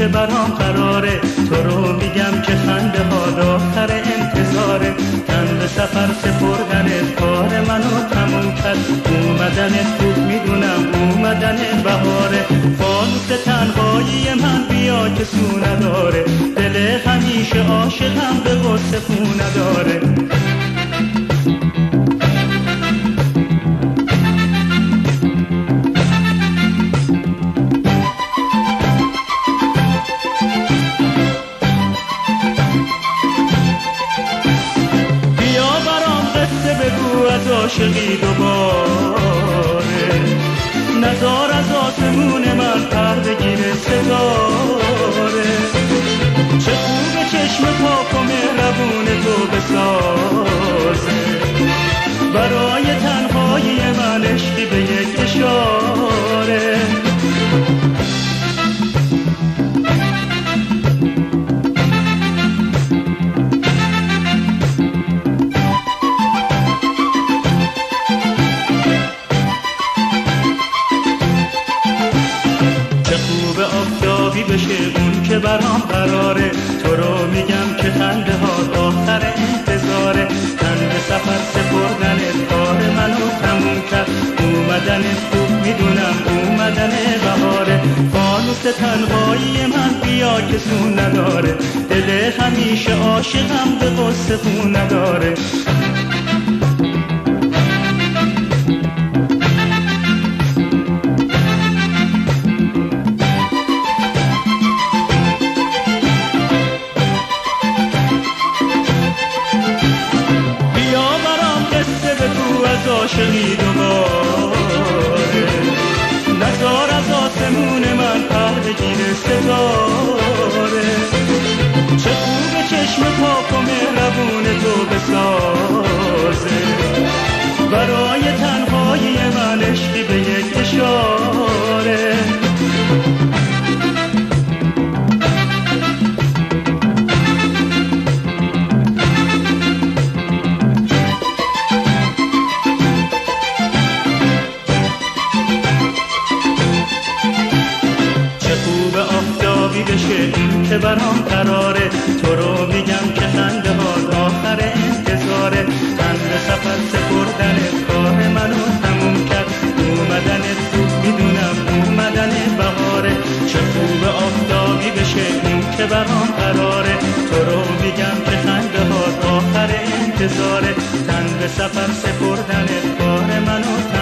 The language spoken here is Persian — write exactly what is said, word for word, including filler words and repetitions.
که برام قراره، تو رو میگم که خنده ها آخر انتظاره. تن به سفر سپردن کار منو تموم کرد، اومدن خوب میدونم اومدن بهاره. فانوس تنهایی من بیا که سو نداره، دل همیشه عاشقم به غصه خو نداره. از عاشقی دوباره، نزار از آسمون من پر بگیره ستاره. چه خوبه چشم پاک و مهربون تو بسازه، برای تنهایی من عشقی به یک اشاره. بشه اون که برام قراره، تو رو میگم که خنده ها آخر انتظاره. تن به سفر سپردن کار منو تموم کرد، اومدن خوب میدونم اومدن بهاره. فانوس تنهایی من بیا که سو نداره، دل همیشه عاشقم به غصه خو نداره. عاشقی دوباره، نزار از آسمون من پر بگیره ستاره. چه خوبه چشم پاک و مهربون تو بسازه، برای تنهایی من عشقی به یک اشاره. بشه این که برام قراره، تو رو میگم که خنده ها آخر انتظاره. تن به سفر سپردن کار منو تموم کرد، اومدن خوب میدونم اومدن بهاره. چه خوب آفتابی بشه این که برام قراره، تو رو میگم که خنده ها آخر انتظاره. تن به سفر سپردن کار منو